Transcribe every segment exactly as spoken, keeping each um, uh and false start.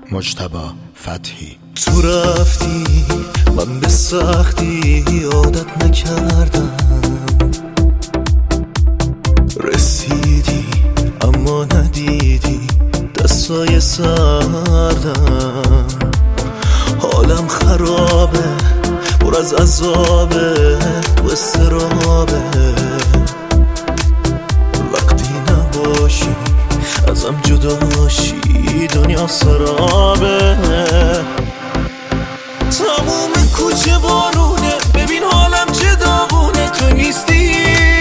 مجتبی فتحی. تو رفتی من به سختی عادت نکردم، رسیدی اما ندیدی دستای سردم. حالم خرابه پر از عذابه تو استرابه، وقتی نباشی ازم جداشی دنیا سرابه. تموم کوچه بارونه ببین حالم چه داغونه، تو نیستی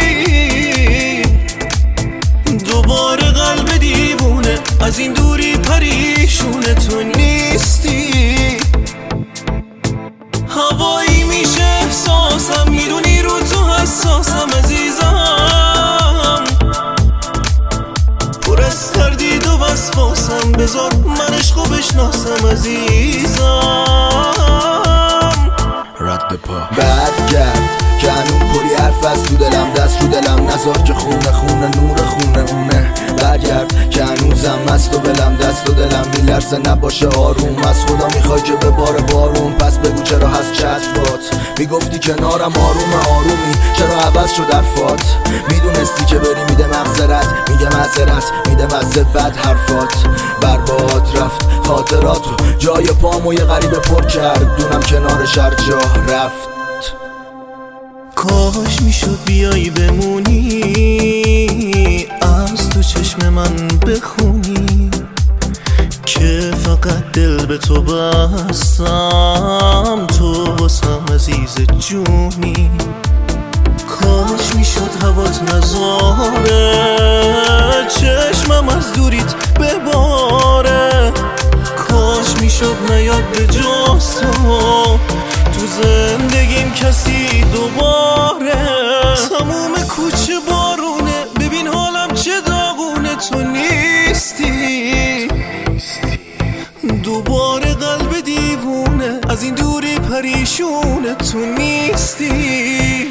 دوباره قلب دیوونه از این دوری پریشونه، تو نیستی. هوایی میشه احساسم میدونی رو تو حساسم عزیزم، پر از تردید و وسواسم بذار من عشقو بشناسم عزیزم. رد پا برگرد که هنون کلی حرف از تو دلم، دست رو دلم نذار که خونه خونه نور خونه مونه. برگرد که هنوزم مست و بلم دست و دلم میلرزه نباشه آروم، از خدا میخوای که به بار بارون، پس بگو چرا هست چسبات. میگفتی کنارم آروم آرومی چرا عوض شد حرفات، میدونستی که بری میده مغزرت میگه معذرت میده مزد بد حرفات. برباد رفت خاطراتو جای پامو یه غریبه پر کرد، دونم کنار شهر جا رفت. کاش میشد بیایی بمونی از تو چشم من بخونی که فقط دل به تو بستم، تو واسم عزیز جونی. کاش میشد هوات نذاره چشمم از دوریت بباره، کاش میشد نیاد به جز تو تو زندگیم کسی دوباره. تموم کوچه بارونه ببین حالم چه داغونه، تو نیستی دوباره قلب دیوونه از این دوری پریشونه، تو نیستی.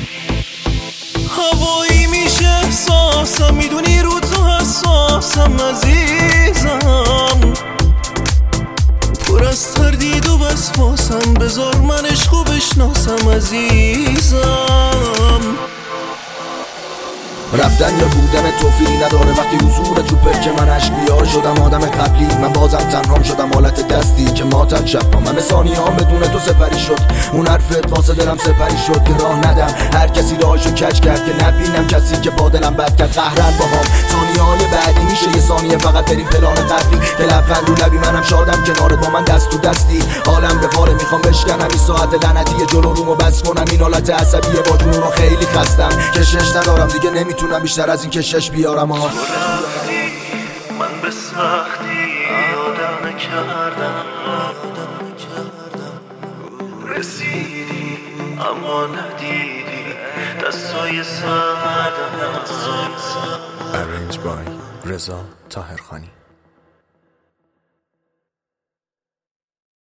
هوایی میشه احساسم میدونی رو تو حساسم عزیزم، پر از تردید و وسواسم بذار من عشقو بشناسم عزیزم. رفتن یا بودن توفیقی نداره وقتی حضور تو پرک من عشق بیار شدم آدم قبلی، من بازم تنهام شدم حالت دستی که ماتم شب با من ثانیه هم بدون تو سپری شد. اون حرفت واسه دلم سپری شد که راه ندم هر کسی راهشو کج کرد که نبینم کسی که با دلم بد کرد قهرن باهام. ثانیه های بعدی میشه یه ثانیه فقط بریم پلان قبلی که لبخند رو لبی منم شادم کنارت با من دست تو دستی. حالم به فاره میخوام بشکنم این ساعت لعنتی جلو رومو بس کنم، این حالت عصبیه با جنون خیلی خستم کشش ندارم دیگه نمیتونم بیشتر از این کشش بیارم. ها من به سختی آدم نکردم، رسیدی اما ندیدی دستای سردم. Arranged by رضا طاهرخانی.